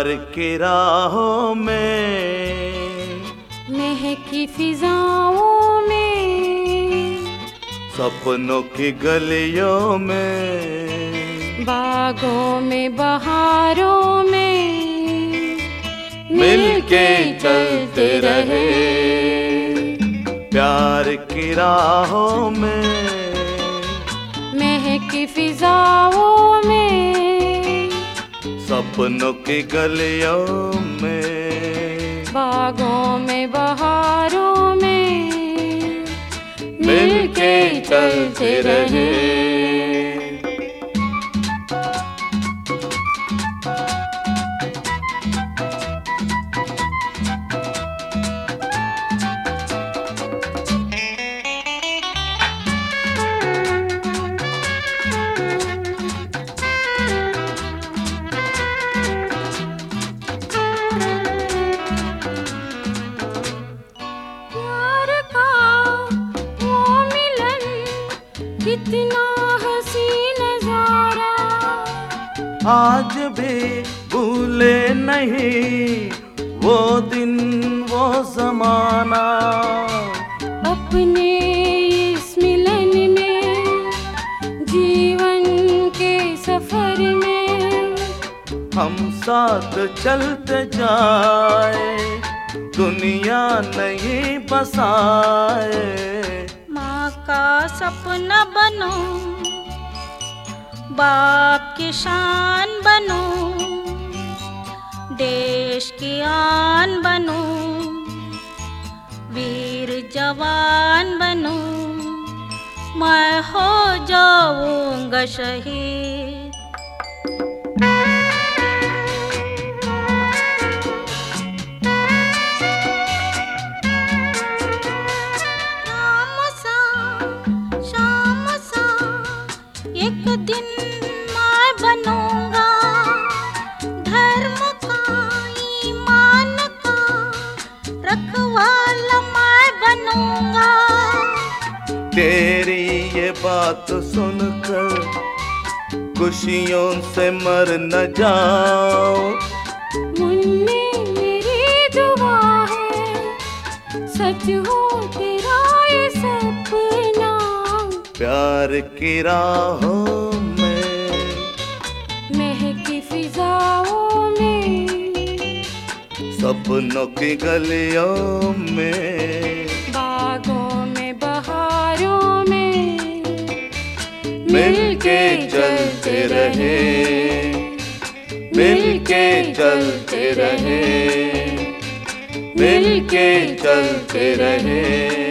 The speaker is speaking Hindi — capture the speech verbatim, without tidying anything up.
की राहों में, महकी फिजाओं में, सपनों की गलियों में, बागों में बहारों में, मिलके चलते रहे। प्यार की राहों में, महकी फिजाओं में, सपनों की गलियों में, बागों में बहारों में, मिलके चलते रहे। कितना हसी नजारा, आज भी भूले नहीं वो दिन वो ज़माना। अपने इस मिलन में, जीवन के सफर में, हम साथ चलते जाए, दुनिया नहीं बसाए। माँ का सपना बनो, बाप की शान बनो, देश की आन बनो, वीर जवान बनो, मैं हो जाऊंगा शहीद। एक दिन मैं बनूंगा, धर्म का ईमान का रखवाला मैं बनूंगा। तेरी ये बात सुनकर खुशियों से मर न जाओ। मुन्ने मेरी दुआ है, सच हो तेरा ये सपना। प्यार की राहों में, महकी फिजाओं में, सपनों की गलियों में, बागों में बहारों में, मिलके चलते रहे, मिलके चलते रहे, मिलके चलते रहे।